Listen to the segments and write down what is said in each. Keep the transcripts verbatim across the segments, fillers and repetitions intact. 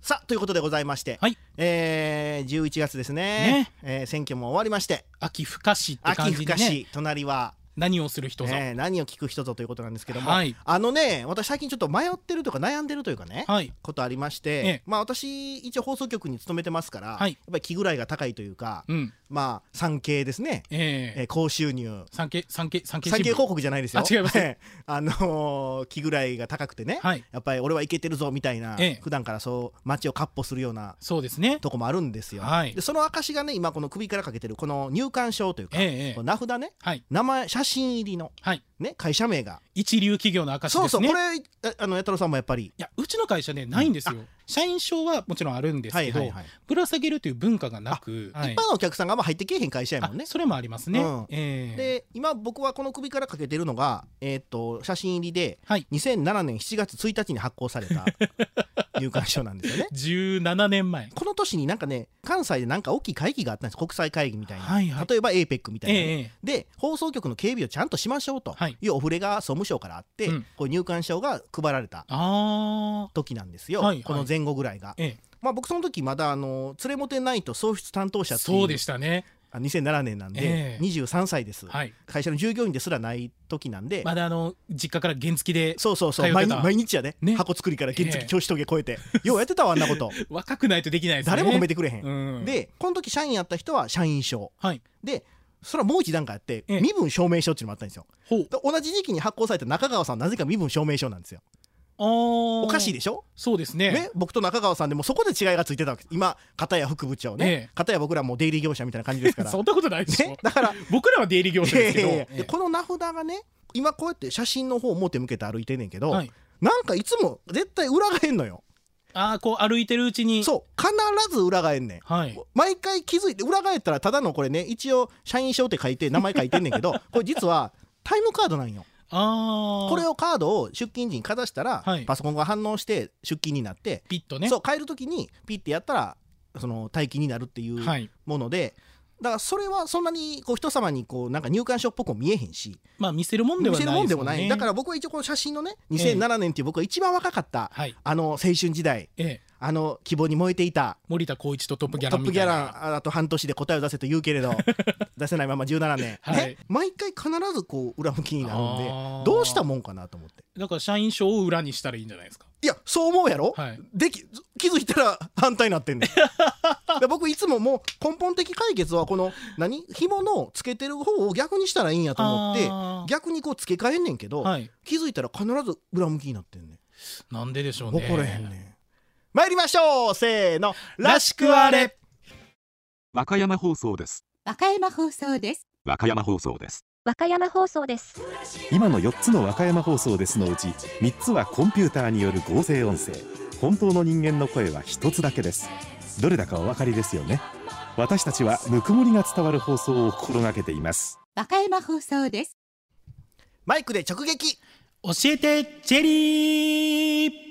さあということでございまして、 はい、 えー、じゅういちがつですね、ねえー、選挙も終わりまして、 秋深しって感じでね、 秋深し、隣は何をする人ぞ、 えー、何を聞く人ぞということなんですけども、 はい、 あのね、私最近ちょっと迷ってるとか悩んでるというかね、はい、ことありまして、ええ、まあ私一応放送局に勤めてますから、はい、やっぱり気ぐらいが高いというか、うん、まあ産経ですね、えーえー、高収入産経産経産経産経広告じゃないですよ、 あ違います、 あのー、気ぐらいが高くてね、はい、やっぱり俺はいけてるぞみたいな、ええ、普段からそう街を闊歩するようなそうですねとこもあるんですよ、はい、でその証がね今この首からかけてるこの入館証というか、ええ、名札ね、はい、名前写真入りの、はいね、会社名が一流企業の証ですね。 そうそう、これあの八太郎さんもやっぱり、いやうちの会社ねないんですよ、うん、社員証はもちろんあるんですけど、はいはいはい、ぶら下げるという文化がなく、 はい、一般のお客さんがまあ入ってけえへん会社やもんね。 それもありますね、うんえー、で今僕はこの首からかけてるのが、えー、っと写真入りで、はい、にせんななねんしちがつついたちに発行された入館証なんですよねじゅうななねんまえ、 この年になんかね関西でなんか大きい会議があったんです、国際会議みたいな、はいはい、例えば エーペック みたいな、ねえー、で放送局の警備をちゃんとしましょうというお触れが総務省からあって、うん、こう入館証が配られた時なんですよ、はいはい、この前後ぐらいが、ええ、まあ、僕その時まだあの連れもてないと創出担当者っていう、 そうでしたね、 にせんななねんなんで、えー、にじゅうさんさいです、はい、会社の従業員ですらない時なんで、 まだあの実家から原付でそうそうそう 毎, 毎日やで、ね、箱作りから原付教師峠越えて、えー、ようやってたわあんなこと若くないとできないですね、 誰も褒めてくれへん、 うん、 でこの時社員やった人は社員証、はい、でそれはもう一段階あって、えー、身分証明書っていうのもあったんですよ。同じ時期に発行された中川さんなぜか身分証明書なんですよ。おかしいでしょ。 そうです ね, ね僕と中川さんでもそこで違いがついてたわけです。今片や副部長ね、ええ、片や僕らも出入り業者みたいな感じですからそんなことないですよ、 ね、だから僕らは出入り業者ですけど、ええ、 でこの名札がね今こうやって写真の方を表向けて歩いてんねんけど、はい、なんかいつも絶対裏返んのよ。 あーこう歩いてるうちにそう必ず裏返んねん、はい、毎回気づいて裏返ったらただのこれね一応社員証って書いて名前書いてんねんけどこれ実はタイムカードなんよ。あこれをカードを出勤時にかざしたら、はい、パソコンが反応して出勤になってピッとね、 そう帰る時にピッてやったらその待機になるっていうもので、はい、だからそれはそんなにこう人様にこうなんか入館証っぽくも見えへんし、 まあ見せるもんではないですよね。見せるもんでもない。だから僕は一応この写真のねにせんななねんっていう僕が一番若かった、ええ、あの青春時代、ええ、あの希望に燃えていた森田光一とトップギャランみたいな、 トップギャランあと半年で答えを出せと言うけれど出せないままじゅうななねん、はいね、毎回必ずこう裏向きになるんでどうしたもんかなと思って、 だから社員証を裏にしたらいいんじゃないですか。 いやそう思うやろ、はい、でき気づいたら反対になってんねん僕いつももう根本的解決はこの何紐のつけてる方を逆にしたらいいんやと思って逆にこう付け替えんねんけど、はい、気づいたら必ず裏向きになってんねん。 なんででしょうね。 怒れへんねん。参りましょう、せーの、 らしくあれ。 和歌山放送です。 和歌山放送です。 和歌山放送です。 和歌山放送です。 今のよっつの和歌山放送ですのうちみっつはコンピューターによる合成音声。本当の人間の声はひとつだけです。どれだかお分かりですよね。私たちはぬくもりが伝わる放送を心がけています。 和歌山放送です。 マイクで直撃教えてチェリー。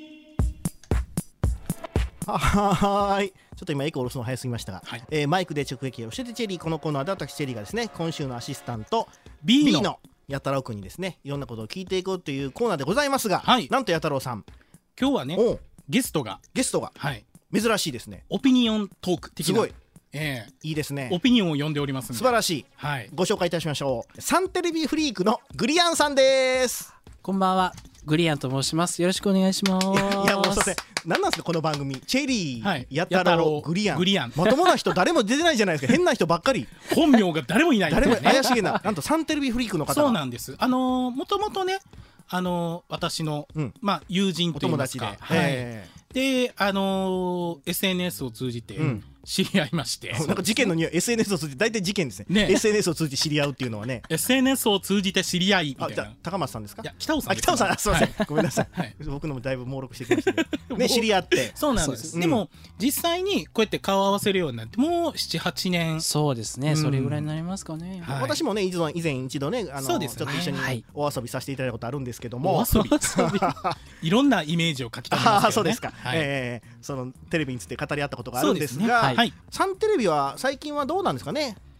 はーい、ちょっと今エコー下ろすの早すぎましたが、はい、えー、マイクで直撃教えてチェリー。このコーナーで私チェリーがですね今週のアシスタント B の, B の八太郎くんにですねいろんなことを聞いていこうというコーナーでございますが、はい、なんと八太郎さん今日はねゲストがゲストが、はい、珍しいですね。 オピニオントーク的な、 すごい、 えー、 いいですね。 オピニオンを読んでおりますので素晴らしい、はい、ご紹介いたしましょう。サンテレビフリークのグリアンさんです。 こんばんは、グリアンと申します。よろしくお願いします。いや、 いやもうすいません、何なんですかこの番組。チェリー、はい、八太郎、グリアン、 グリアンまともな人誰も出てないじゃないですか変な人ばっかり本名が誰もいない、ね、 誰も怪しげななんとサンテレビフリークの方がそうなんです。あのー、もともとね、あのー、私の、うん、まあ、友人といいますか、お友達で、はい、で、あのー、エスエヌエス を通じて、うん知り合いまして、 なんか事件のには エスエヌエス を通じて大体事件です ね, ね エスエヌエス を通じて知り合うっていうのはねエスエヌエス を通じて知り合いみたいな。 あ、じゃあ高松さんですか。 いや北尾さんです、ね、 北尾さん、すいません、はい、ごめんなさい、はい、僕のもだいぶ猛録してきましたけどね知り合ってそうなんです。 で, でも、うん、実際にこうやって顔を合わせるようになってもうななはちねん。 そうですね、うん、それぐらいになりますかね、 はい、私もね以前一度ねあのね、ちょっと一緒にお遊びさせていただいたことあるんですけども、 お遊びいろんなイメージを書きためますけどね。 あ、そうですか、はい、えー、そのテレビについて語り合ったことがあるんですが、 そうですね、はい、 サンテレビは最近はどうなんですかね。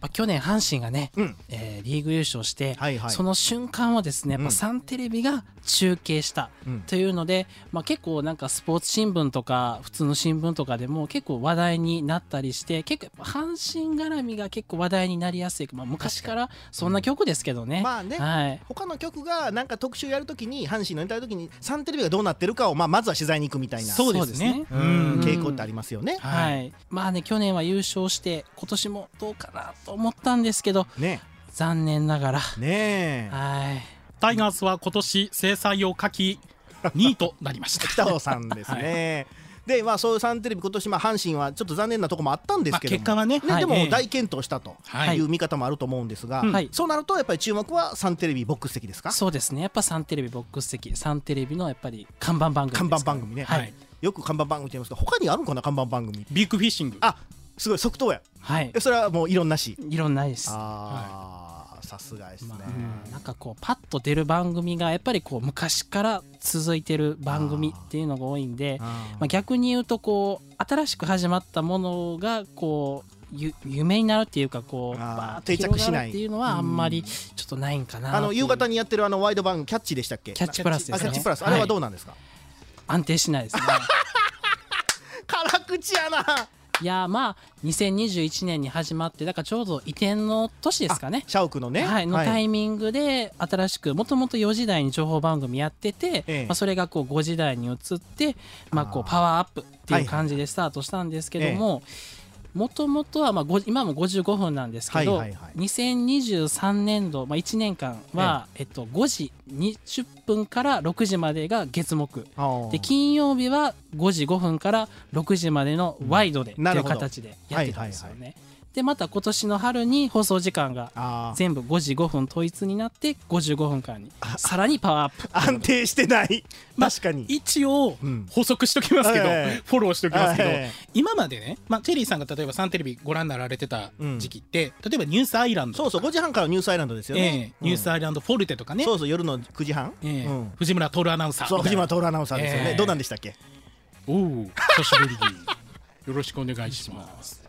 まあ、去年阪神がね、 うんえーリーグ優勝して、 はいはい、 その瞬間をですねやっぱサンテレビが中継したというので、うんまあ、結構なんかスポーツ新聞とか普通の新聞とかでも結構話題になったりして、結構やっぱ阪神絡みが結構話題になりやすい、まあ、昔からそんな曲ですけどね、 うん、まあね、はい、他の曲がなんか特集やるときに阪神のネタやるときにサンテレビがどうなってるかを、まあ、まずは取材に行くみたいな、 そうですね、 うん、傾向ってありますよね、 はい、まあね去年は優勝して今年もどうかなと思ったんですけど、ね、残念ながらねはいタイガースは今年制裁を書きにいとなりました北尾さんですね、はい、でまあそういうサンテレビ今年まあ阪神はちょっと残念なところもあったんですけども、まあ、 結果は ね, ね、 はい、 でも大健闘したという見方もあると思うんですが、はい、そうなるとやっぱり注目はサンテレビボックス席ですか？ そうですね、やっぱサンテレビボックス席、サンテレビのやっぱり看板番組ですか、 看板番組ね、はい、よく看板番組って言いますが他にあるんかな看板番組。 ビッグフィッシング、 あすごい即答や、はい、それはもう異論なし。 異論ないです。 あー、さすがですね、まあ、なんかこうパッと出る番組がやっぱりこう昔から続いてる番組っていうのが多いんで、あまあ、逆に言うとこう新しく始まったものがこうゆ夢になるっていうかこうバーッと広がるっていうのはあんまりちょっとないんかな。 あの夕方にやってるあのワイド番組キャッチでしたっけ？ キャッチプラスですね。 キャッチプラス、あれはどうなんですか？はい、 安定しないですね辛口やな。 いやまあにせんにじゅういちねんに始まってだからちょうど移転の年ですかね、 社屋のね、 はい、のタイミングで新しくもともとよじ台に情報番組やってて、ええまあ、それがこうごじ台に移って、まあ、こうパワーアップっていう感じでスタートしたんですけども、もともとはまあ今もごじゅうごふんなんですけど、はいはいはい、にせんにじゅうさんねんど、まあ、いちねんかんは、ええっと、ごじにじゅっぷんからろくじまでが月木で、金曜日はごじごふんからろくじまでのワイドで、うん、っていう形でやってたんですよね、はいはいはい。でまた今年の春に放送時間が全部ごじごふん統一になってごじゅうごふんかんにさらにパワーアップ。 安定してない、まあ、確かに一応補足しときますけど、うん、フォローしときますけど、今までね、まあ、チェリーさんが例えばサンテレビご覧になられてた時期って、うん、例えばニュースアイランドとか、 そうそうごじはんからニュースアイランドですよね、 えー、ニュースアイランドフォルテとかね、 そうそう夜のくじはん、 えーうん、藤村徹アナウンサー、 そう藤村徹アナウンサーですよね、えー、どうなんでしたっけ？ おお久しぶりによろしくお願いします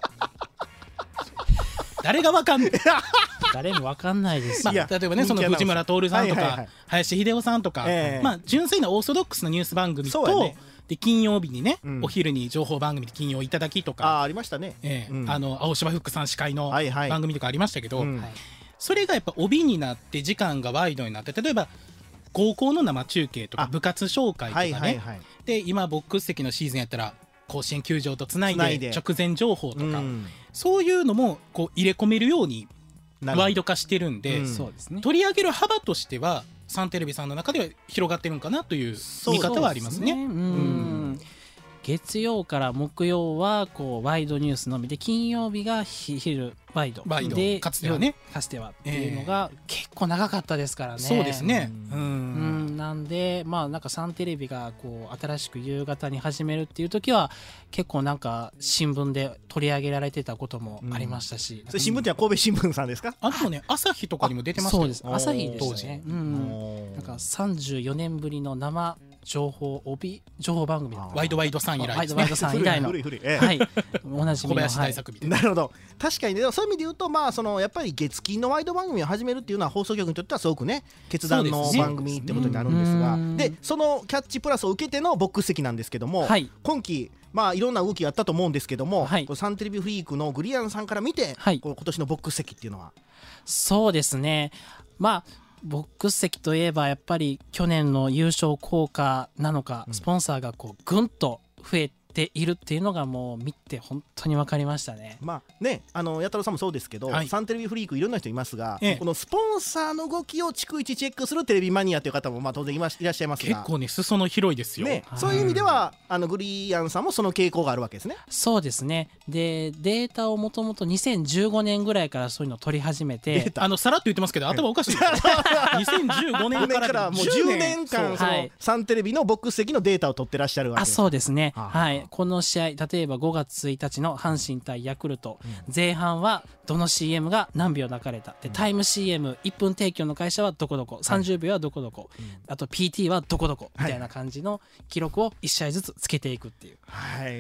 誰がわかんない誰もわかんないです、 まあ、例えばねその藤村徹さんとか、はいはいはい、林秀夫さんとか、えーまあ、純粋なオーソドックスなニュース番組と、ね、で金曜日にね、うん、お昼に情報番組で金曜いただきとかあ, ありましたね、 えーうん、あの青柴フックさん司会の番組とかありましたけど、はいはいうん、それがやっぱ帯になって時間がワイドになって、例えば高校の生中継とか部活紹介とかね、はいはいはい、で今ボックス席のシーズンやったら甲子園球場とつないで直前情報とか、うん、そういうのもこう入れ込めるようにワイド化してるんで、うん、取り上げる幅としてはサンテレビさんの中では広がってるんかなという見方はありますね。 そうですね、うん、月曜から木曜はこうワイドニュースのみで、金曜日が昼ワイドで、 かつてはねかつてはっていうのが結構長かったですからね。 そうですね、 うんうん、なんでまあなんかサンテレビがこう新しく夕方に始めるっていう時は結構なんか新聞で取り上げられてたこともありましたし、 うん、それ新聞っては神戸新聞さんですか？ あでもね朝日とかにも出てましたよ。 そうです、朝日でしたね、うん、なんかさんじゅうよねんぶりの生情報帯情報番組ワイドワイドさん以来ワイドワイドさん以来の古い古い、ええ、 はい、同じ小林大作みたいな、 はい、なるほど。確かに、ね、そういう意味で言うと、まあ、そのやっぱり月金のワイド番組を始めるっていうのは放送局にとってはすごくね決断の番組ってことになるんですが、で、ね、そのキャッチプラスを受けてのボックス席なんですけども、はい、今期まあいろんな動きがあったと思うんですけども、はい、サンテレビフリークのグリアンさんから見て、はい、こう今年のボックス席っていうのは。 そうですね、まあボックス席といえばやっぱり去年の優勝効果なのか、スポンサーがこうぐんと増えているっていうのがもう見て本当に分かりましたね。 まあね、あの八太郎さんもそうですけど、はい、サンテレビフリークいろんな人いますが、ええ、このスポンサーの動きを逐一チェックするテレビマニアという方もまあ当然いらっしゃいますが、 結構ね裾野広いですよ、ね、 そういう意味ではあのグリアンさんもその傾向があるわけですね。 そうですね。でデータをもともとにせんじゅうごねんぐらいからそういうのを取り始めて、 あのさらっと言ってますけど頭おかしいですよにせんじゅうごねんからもうじゅうねんかんそのサンテレビのボックス席のデータを取ってらっしゃるわけです。 あそうですね、はい、この試合例えばごがつついたちの阪神対ヤクルト、うん、前半はどの シーエム が何秒流れたで、タイム シーエムいっぷん提供の会社はどこどこ、さんじゅうびょうはどこどこ、はい、あと ピーティー はどこどこみたいな感じの記録をいち試合ずつつけていくっていう、 はい、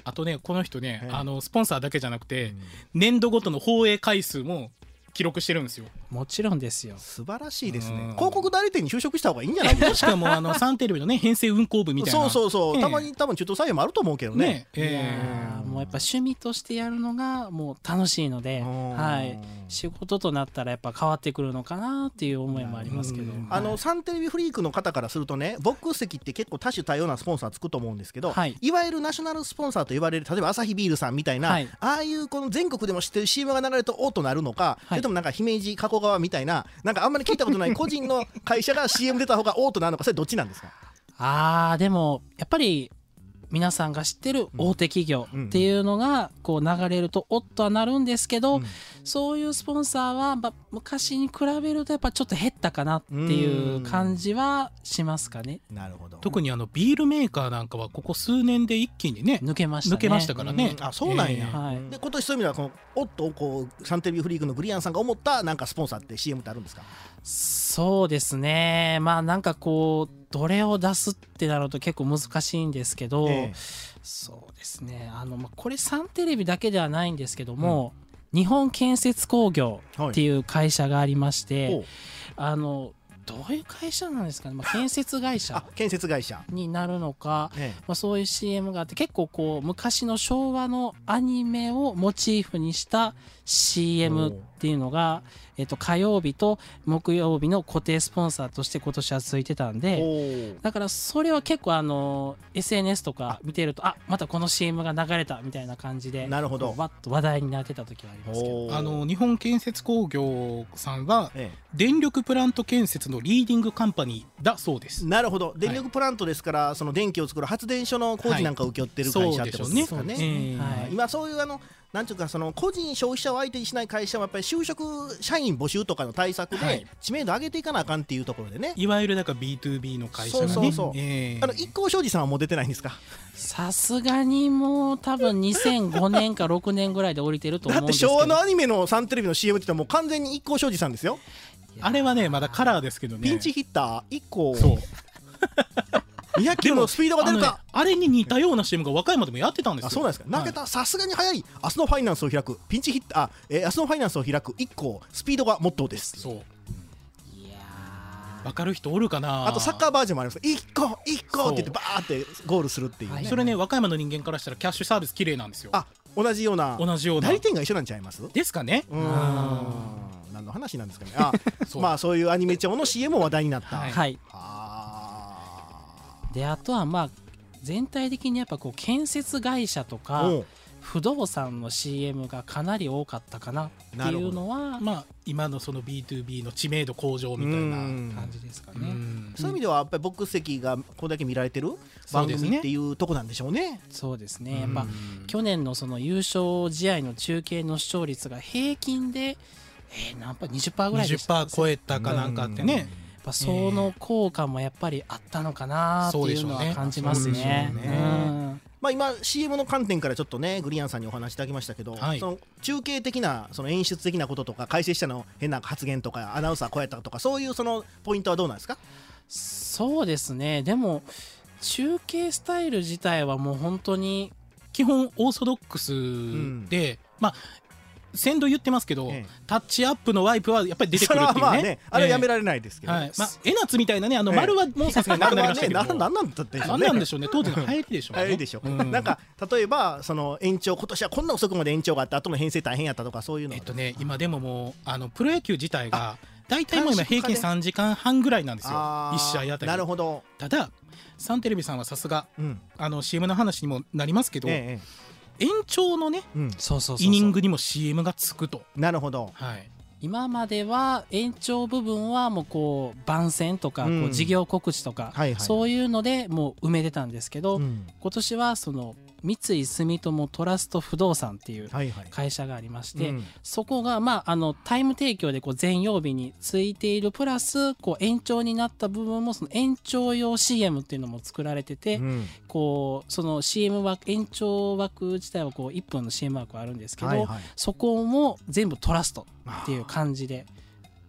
あとねこの人ね、あのスポンサーだけじゃなくて、うん、年度ごとの放映回数も記録してるんですよ。 もちろんですよ。 素晴らしいですね。広告代理店に就職した方がいいんじゃないですか。 しかもあのサンテレビのね編成運行部みたいな。 そうそうそう、えー、たまに多分中途採用もあると思うけどね。ね、 えー、もうやっぱ趣味としてやるのがもう楽しいので、はい、仕事となったらやっぱ変わってくるのかなっていう思いもありますけど、 あのサンテレビフリークの方からするとね、ボックス席って結構多種多様なスポンサーつくと思うんですけど、はい、いわゆるナショナルスポンサーと言われる例えばアサヒビールさんみたいな、はい、ああいうこの全国でも知ってる シーエム が流れるとおーとなるのか、はい、それともなんか姫路加古川みたいななんかあんまり聞いたことない個人の会社が シーエム 出た方がおーとなるのか、それどっちなんですか？ あーでもやっぱり皆さんが知ってる大手企業っていうのがこう流れるとおっとはなるんですけど、うん、そういうスポンサーは、ま、昔に比べるとやっぱちょっと減ったかなっていう感じはしますかね。 なるほど。 特にあのビールメーカーなんかはここ数年で一気にね抜けましたね。 抜けましたからね。 あ、そうなんや、 えーはい、 で今年そういう意味ではこのおっとこうサンテレビフリークのグリアンさんが思ったなんかスポンサーって シーエム ってあるんですか？ そうですね、まあなんかこうどれを出すってなると結構難しいんですけど、えー、そうですね、あの、まあ、これサンテレビだけではないんですけども、うん、日本建設工業っていう会社がありまして、はい、あのどういう会社なんですかね、まあ、建設会社あ建設会社になるのか、 ええまあ、そういう シーエム があって結構こう昔の昭和のアニメをモチーフにした シーエム っていうのが、えっと、火曜日と木曜日の固定スポンサーとして今年はついてたんで、だからそれは結構あの エスエヌエス とか見てるとあまたこの シーエム が流れたみたいな感じで、 なるほど、 わっと話題になってた時はありますけど、 あの日本建設工業さんは、ええ、電力プラント建設のリーディングカンパニーだそうです。 なるほど、電力プラントですから、はい、その電気を作る発電所の工事なんかを請け負ってる会社ってことですかね。今そういうあのなんていうかその個人消費者を相手にしない会社はやっぱり就職社員募集とかの対策で知名度上げていかなあかんっていうところでね、 いわゆるだから ビーツービー の会社がね、 そうそうそう、えー、あの一光商事さんはもう出てないんですか？ さすがにもう多分にせんごねんかろくねんぐらいで降りてると思うんですけど、 だって昭和のアニメのサンテレビの シーエム って言ったらもう完全に一光商事さんですよ。 あれはねまだカラーですけどね、 ピンチヒッター一光そうにひゃくキロのスピードが出るか、 あ, ね、あれに似たような シーエム が和歌山でもやってたんですよ。 あ、そうなんですか。投げた、さすがに速い。明日のファイナンスを開くピンチヒッター、えー、明日のファイナンスを開く一個スピードがモットーです。 そう、いや分かる人おるかな。 あとサッカーバージョンもあります。一個一個って言ってバーってゴールするっていうね、はい、 それね和歌山の人間からしたらキャッシュサービス綺麗なんですよ。 あ、同じような同じような代理店が一緒なんちゃいますですかね。 うーん、何の話なんですかね。あそうまあそういうアニメ調の シーエム も話題になった。 はい、はい、 あであとはまあ全体的にやっぱこう建設会社とか不動産の シーエム がかなり多かったかなっていうのは、 まあ今のその ビーツービー の知名度向上みたいな感じですかね。 うそういう意味ではやっぱりボックス席がこれだけ見られてる番組っていうとこなんでしょうね。 そうですね、やっぱ去年のその優勝試合の中継の視聴率が平均で、えー、何パー にじゅっパーセント ぐらいでした、ね、 にじゅっパーセント 超えたかなんかってね、やっぱその効果もやっぱりあったのかなっていうのは感じますね。 まあ、今 シーエム の観点からちょっとねグリアンさんにお話しいただきましたけど、はい、その中継的なその演出的なこととか解説者の変な発言とかアナウンサーこうやったとかそういうそのポイントはどうなんですか？ そうですね、でも中継スタイル自体はもう本当に基本オーソドックスで、うん、まあ先導言ってますけど、ええ、タッチアップのワイプはやっぱり出てくるっていうね。 まあね、あれはやめられないですけど、ね、 はい、まあ、エナツみたいなねあの丸はもうさすがになくなりましたけど、 ええ、何なんだったでしょうね。 何なんでしょうね、当時の流行りでしょうね。 流行りでしょう、うん、なんか例えばその延長今年はこんな遅くまで延長があって後の編成大変やったとかそういうの、 えっとね今でももうあのプロ野球自体が大体もう今平均さんじかんはんぐらいなんですよいち試合あたり。 なるほど。 ただサンテレビさんはさすがあの シーエム の話にもなりますけど、ええ延長のね、うん、イニングにも シーエム がつくと。 なるほど、 はい、今までは延長部分はもうこう番宣とかこう事業告知とか、うんはいはい、そういうのでもう埋めてたんですけど、うん、今年はその三井住友トラスト不動産っていう会社がありまして、はいはいうん、そこがまああのタイム提供でこう全曜日についているプラスこう延長になった部分もその延長用 シーエム っていうのも作られてて、うん、こうその シーエム 枠延長枠自体はこういっぷんの シーエム 枠はあるんですけど、はいはい、そこも全部トラストっていう感じで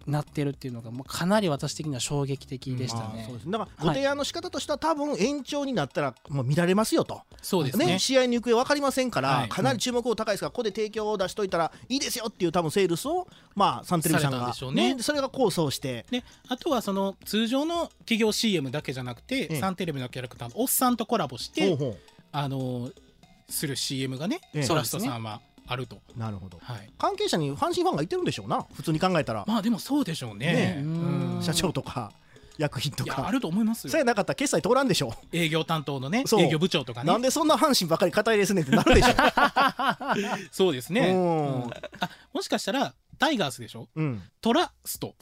なってるっていうのがもうかなり私的には衝撃的でしたね、 うん、そうです。だからご提案の仕方としては、はい、多分延長になったらもう見られますよと。 そうですね、 ね、試合の行方分かりませんから、はい、かなり注目度高いですから、ここで提供を出しといたらいいですよっていう多分セールスを、まあ、サンテレビさんが、ね、それが構想して、 ね、あとはその通常の企業 シーエム だけじゃなくて、ええ、サンテレビのキャラクターのおっさんとコラボしてほうほうあのする シーエム がね、ええ、ソラストさんはあると。 なるほど、 はい、 関係者に阪神ファンがいてるんでしょうな、普通に考えたら。 まあでもそうでしょう ね, ねうん社長とか役員とか。 いやあると思いますよ。 それなかったら決済通らんでしょう。 営業担当のね、営業部長とかね。 なんでそんな阪神ばかり肩入れすねんってなるでしょそうですね、うん、あもしかしたらタイガースでしょ、うん、トラスト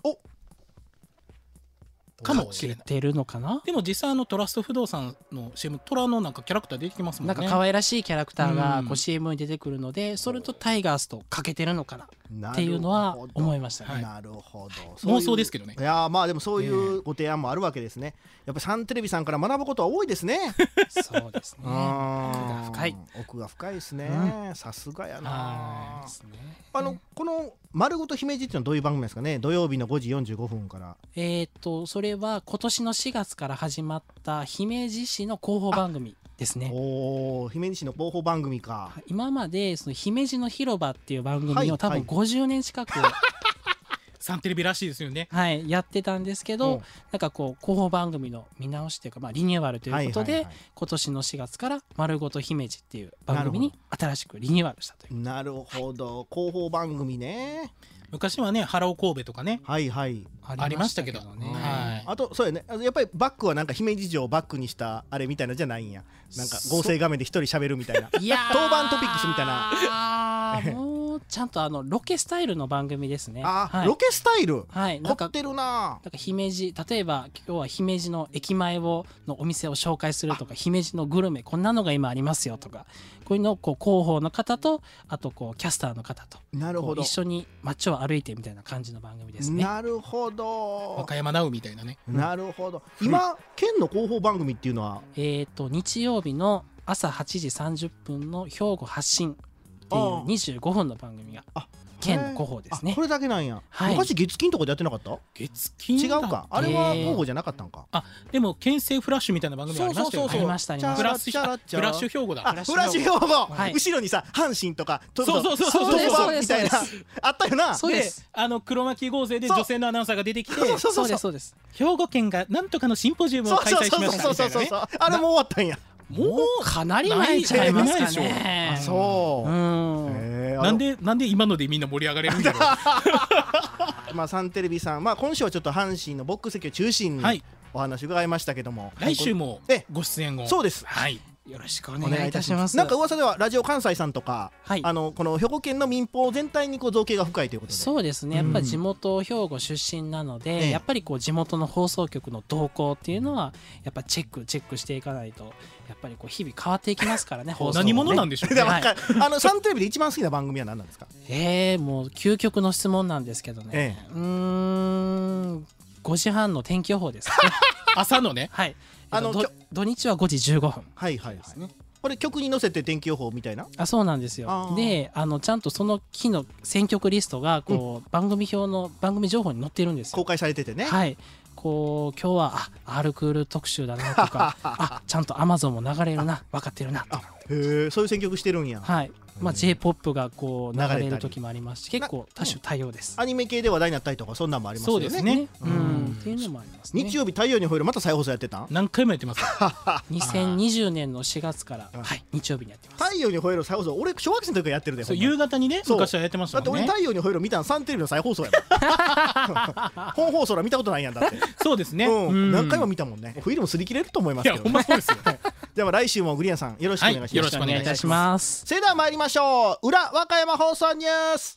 かもしれない。 てるのかな。 でも実際あのトラスト不動産の シーエム、トラのなんかキャラクター出てきますもんね。 なんか可愛らしいキャラクターがこう シーエム に出てくるので、それとタイガースとかけてるのかなっていうのは思いましたね。 なるほど。 妄想ですけどね。 いやまあでもそういうご提案もあるわけですね。やっぱりサンテレビさんから学ぶことは多いですね。 そうですね。奥が深い。 奥が深いですね。さすがやな。あのこの丸ごと姫路っていうのはどういう番組ですかね。土曜日のごじよんじゅうごふんから。 えっとそれは今年のしがつから始まった姫路市の広報番組ですね。 おお、姫路市の広報番組か。 今までその姫路の広場っていう番組を多分ごじゅうねん近く、はいはい、 サンテレビらしいですよね。 はい、やってたんですけど、なんかこう広報番組の見直しというか、まあ、リニューアルということで、はいはいはい、今年のしがつから丸ごと姫路っていう番組に新しくリニューアルしたという。 なるほど、はい、広報番組ね。 昔はね、ハロー神戸とかね、 はいはい、 ありましたけどね、はい、 あとそうやね、やっぱりバックはなんか姫路城をバックにしたあれみたいなじゃないんや。なんか合成画面で一人喋るみたいな、いや当番トピックスみたいな。 もうちゃんとあのロケスタイルの番組ですね。 あ、はい、ロケスタイル、 はい、 凝ってるな。 なんか姫路、例えば今日は姫路の駅前をのお店を紹介するとか、姫路のグルメこんなのが今ありますよとか、こういうのをこう広報の方とあとこうキャスターの方となるほど一緒に街を歩いてみたいな感じの番組ですね。 なるほど。 和歌山ナウみたいなね。 なるほど。今、うん、県の広報番組っていうのはえっと日曜日の朝はちじさんじゅっぷんの兵庫発信っていうにじゅうごふんの番組が県の広報ですね。 これだけなんや、はい、昔月金とかでやってなかった？ 月金違うか、あれは広報じゃなかったんか。 あ、でも県政フラッシュみたいな番組ありましたよね。 ありましたね。 フラッシュ、フラッシュ兵庫だ。 あ、フラッシュ兵庫、はい、後ろにさ阪神とかそうそうそうそうそうみたいなあったよな。 そうです。 あの黒巻合成で女性のアナウンサーが出てきて、 そうですそうです。 兵庫県がなんとかのシンポジウムを開催しましたみたいなね。 あれもう終わったんや。 もうかなり前ちゃいますかね。 そう。 なんでなんで今のでみんな盛り上がれるんだろう。 まあサンテレビさん、まあ今週はちょっと阪神のボックス席を中心にお話伺いましたけども、 来週もご出演を。 そうです。 はい。 よろしくお願いいたします。 なんか噂ではラジオ関西さんとか、はい、あのこの兵庫県の民放全体にこう造形が深いということで。 そうですね。やっぱり地元兵庫出身なので、うん、やっぱりこう地元の放送局の動向っていうのはやっぱチェックチェックしていかないと、やっぱりこう日々変わっていきますからね。放送もね。 何者なんでしょうね。 はい、あのサンテレビで一番好きな番組は何なんですか？ ええー、もう究極の質問なんですけどね。ええ、うーん、ごじはんの天気予報ですね。 朝のね。 はい。あの土日はごじじゅうごふん。 はいはいはい。これ曲に乗せて天気予報みたいな。 あ、そうなんですよ。で、あのちゃんとその日の選曲リストがこう、うん、番組表の番組情報に載ってるんですよ。 公開されててね。 はい。こう今日はあアールクール特集だなとかあちゃんとアマゾンも流れるな分かってるなとか。 へえ、そういう選曲してるんや。 はい。まあ、ジェイポップ がこう流れる時もありますし、結構多種多様です。 アニメ系で話題になったりとかそんなんもありますよね。 そうですね。うん、っていうのもありますね。 日曜日太陽にほえろまた再放送やってたん？ 何回もやってます。 にせんにじゅうねんのしがつからはい日曜日にやってます。 太陽にほえろ再放送、俺小学生の時からやってるで。 夕方にね昔はやってましたもんね。 だって俺太陽にほえろ見たのサンテレビの再放送やもん。本放送ら見たことないやんだって。 そうですね。 何回も見たもんね。フィルム擦り切れると思いますけど。 いやほんまそうですよ。 では来週もグリーンさんよろしくお願いします。 よろしくお願いいたします。 それでは参りましょう。裏和歌山放送ニュース。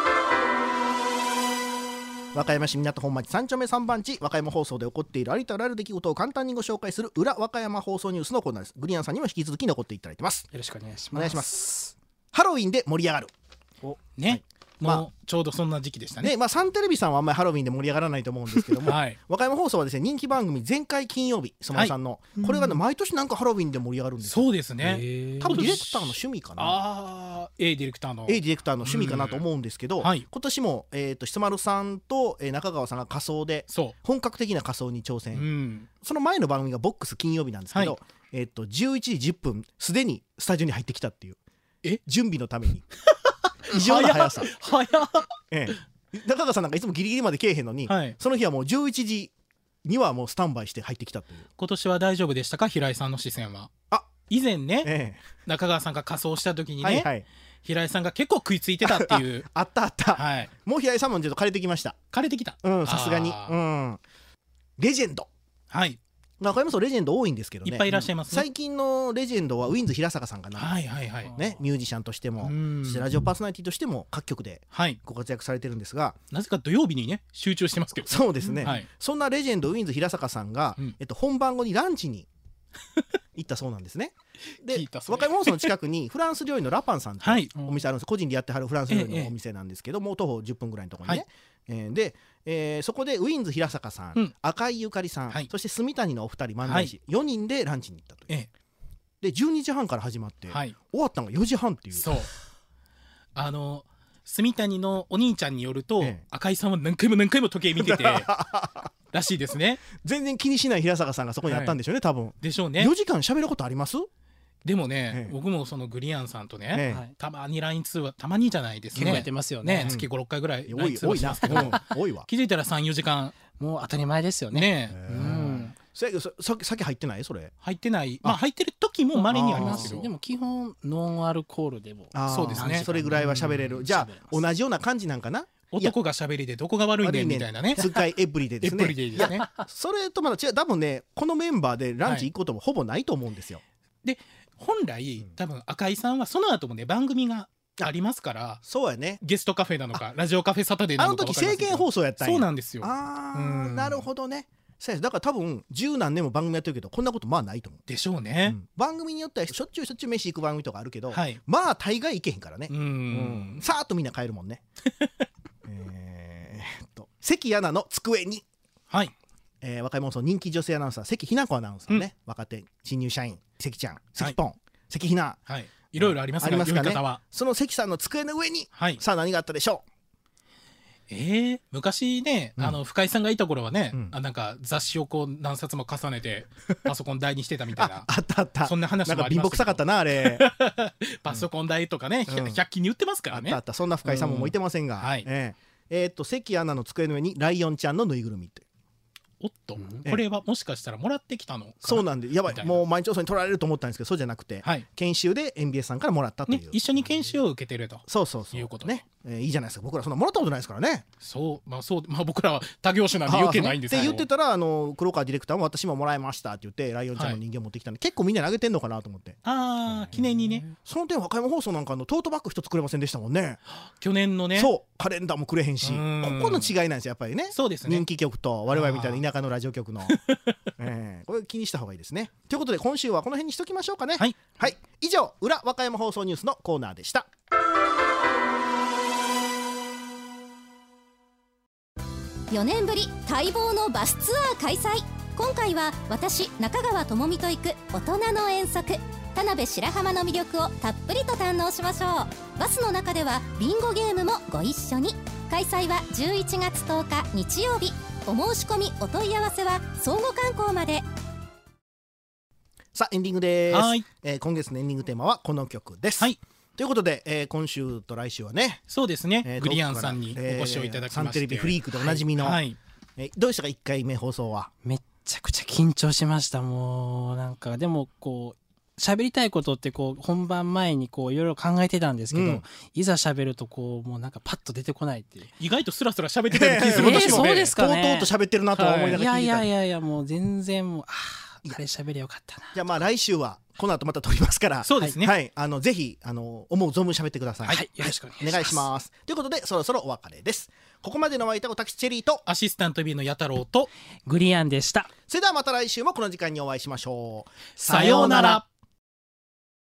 和歌山市港本町さん丁目さん番地、和歌山放送で起こっているありとあらゆる出来事を簡単にご紹介する裏和歌山放送ニュースのコーナーです。グリーンさんにも引き続き残っていただいてます。 よろしくお願いします。 お願いします。ハロウィンで盛り上がる。 おね、はい、もう、まあ、ちょうどそんな時期でしたね。 ね、まあ、サンテレビさんはあんまりハロウィンで盛り上がらないと思うんですけども、はい、和歌山放送はですね人気番組前回金曜日そのさんの、はい、これがね毎年なんかハロウィンで盛り上がるんですよ。 そうですね。 多分ディレクターの趣味かな。 あ A ディレクターの A ディレクターの趣味かなと思うんですけど、はい、今年も、えー、とひまるさんと、えー、中川さんが仮装で本格的な仮装に挑戦、うん、その前の番組がボックス金曜日なんですけど、はい、えー、とじゅういちじじゅっぷんすでにスタジオに入ってきたっていうえ準備のために異常な速さ早っ、 ええ、中川さんなんかいつもギリギリまでけえへんのに、はい、その日はもうじゅういちじにはもうスタンバイして入ってきたという。 今年は大丈夫でしたか、平井さんの視線は。あ以前ね、ええ、中川さんが仮装した時にね、はいはい、平井さんが結構食いついてたっていうあ, あったあった、はい、もう平井さんもちょっと枯れてきました。 枯れてきた、 うん、さすがに、うん、レジェンド、 はい、 中山さんレジェンド多いんですけどね、 いっぱいいらっしゃいますね。 最近のレジェンドはウィンズ平坂さんかな、 はいはいはいね、ミュージシャンとしてもそしてラジオパーソナリティとしても各局でご活躍されてるんですが、はい、 なぜか土曜日にね集中してますけど、ね、 そうですね、はい、そんなレジェンドウィンズ平坂さんが、うん、えっと、本番後にランチに行ったそうなんですね。で若い放送の近くにフランス料理のラパンさんというお店あるんです、はい、個人でやってはるフランス料理のお店なんですけど、ええ、もう徒歩じゅっぷんぐらいのところにね、はい、えー、で、えー、そこでウィンズ平坂さん、うん、赤井ゆかりさん、はい、そして住谷のお二人漫才師、はい、よにんでランチに行ったという、ええ、でじゅうにじはんから始まって、はい、終わったのがよじはんっていう。 そうあの住谷のお兄ちゃんによると、ええ、赤井さんは何回も何回も時計見ててらしいですね。 全然気にしない平坂さんがそこにあったんでしょうね、はい、多分でしょうね。 よじかん喋ることあります？ でもね、ええ、僕もそのグリアンさんとね、ええ、たまに ライン 通話たまにじゃないですね、 結構やってますよね、 ね、月ごろっかいぐらい ライン 通話しますけど、多いわ気づいたら さんよじかんもう当たり前ですよね。 ね、 うん、そさ先入ってない？それ入ってない、まあ入ってる時も稀にありますけど、 でも基本ノンアルコールでもそうですね、 それぐらいは喋れる、うん、じゃあ同じような感じなんかな。 男が喋りでどこが悪いねんみたいなね、 ツッカイエブリデですね。 エブリデですね。 それとまだ違う、多分ねこのメンバーでランチ行くこともほぼないと思うんですよ、はい、 で本来多分赤井さんはその後もね番組がありますから、 そうやね、 ゲストカフェなのかラジオカフェサタデーなのか分かりませんけど、 あの時政見放送やったんや。 そうなんですよ。 あー、なるほどね。だから多分十何年も番組やってるけどこんなことまあないと思うでしょうね、うん、 番組によってはしょっちゅうしょっちゅう飯行く番組とかあるけど、はい、まあ大概行けへんからね、うん、うん、さーっとみんな帰るもんねえーっと関アナの机に、 はい、 えー、若いもんその人気女性アナウンサー関ひな子アナウンサーね、うん、若手新入社員関ちゃん関ポン、はい、関ひな、 はい、いろいろありますが、 ありますかね、 読み方はその関さんの机の上に、はい、さあ何があったでしょう。 えー、昔ね、うん、あの深井さんがいた頃はね、うん、あなんか雑誌をこう何冊も重ねてパソコン台にしてたみたいなあ, あったあった、 そんな話もありましたけど、なんか貧乏くさかったなあれパソコン台とかね、うん、ひゃく均に売ってますからね。 あったあった、そんな深井さんももういてませんが、うん、はい、えー、えー、っと関アナの机の上にライオンちゃんのぬいぐるみって、 おっと、うん、これはもしかしたらもらってきたのかな。 そうなんで、やばい、もう毎日放送に取られると思ったんですけどそうじゃなくて、はい、研修で エヌビーエス さんからもらったという、 ね、一緒に研修を受けてると、 そうそうそういうことね、えー、いいじゃないですか。僕らそんなもらったことないですからね。 そう、まあそう、まあ、僕らは他業種なんで余計ないんですけど、 って言ってたらあの黒川ディレクターも私ももらいましたって言ってライオンちゃんの人形持ってきたんで、はい、結構みんなにあげてんのかなと思って、 ああ記念にね。 その点和歌山放送なんかのトートバッグ一つくれませんでしたもんね、 去年のね。 そうカレンダーもくれへんし、ここの違いなんですよやっぱりね。 そうですね、 人気曲と我々みたいな田舎のラジオ局のえー、これ気にした方がいいですね。ということで今週はこの辺にしときましょうかね。はい、はい、以上裏和歌山放送ニュースのコーナーでした。 よねんぶり待望のバスツアー開催。今回は私中川智美と行く大人の遠足田辺白浜の魅力をたっぷりと堪能しましょう。バスの中ではビンゴゲームもご一緒に。開催はじゅういちがつとおか日曜日。お申し込みお問い合わせは相互観光まで。 さあエンディングです。はい、えー、今月のエンディングテーマはこの曲です、はい、ということで、えー、今週と来週はね、 そうですね、えー、グリアンさんにお越しをいただきまして、えー、サンテレビフリークでおなじみの、はいはい、えー、どうでしたかいっかいめ放送は。 めっちゃくちゃ緊張しました。もうなんかでもこう喋りたいことってこう本番前にこういろいろ考えてたんですけど、うん、いざ喋るとこうもうなんかパッと出てこないっていう。 意外とスラスラ喋ってたような気するんですけどね、 えー、そうですかね。 とうとうと喋ってるなとは思いながら聞いてた、 はい、いやいやいやいやもう全然もうあああれ喋りよかったな。 じゃあまあ来週はこの後また撮りますから、 そうですね、 はい、あのぜひあの思う存分喋ってください。 はい、はい、よろしくお願いします。 お願いします。ということでそろそろお別れです。ここまでのお相手は私チェリーとアシスタント B の矢太郎とグリアンでした。 それではまた来週もこの時間にお会いしましょう。 さようなら。